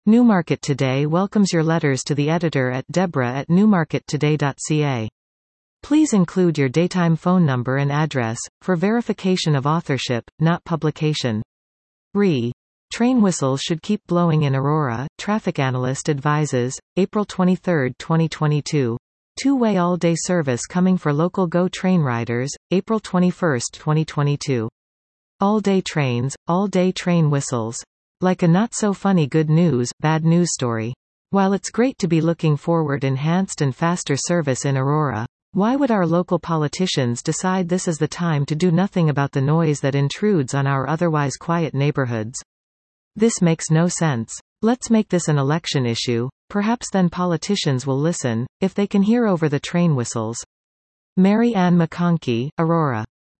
Newmarket Today welcomes your letters to the editor at deborah@newmarkettoday.ca. Please include your daytime phone number and address, for verification of authorship, not publication. Train whistles should keep blowing in Aurora, traffic analyst advises. April 23, 2022. Two-way all-day service coming for local GO train riders, April 21, 2022. All-day trains, all-day train whistles. Like a not-so-funny good news, bad news story. While it's great to be looking forward enhanced and faster service in Aurora, why would our local politicians decide this is the time to do nothing about the noise that intrudes on our otherwise quiet neighborhoods? This makes no sense. Let's make this an election issue. Perhaps then politicians will listen, if they can hear over the train whistles. Mary Ann McConkey, Aurora.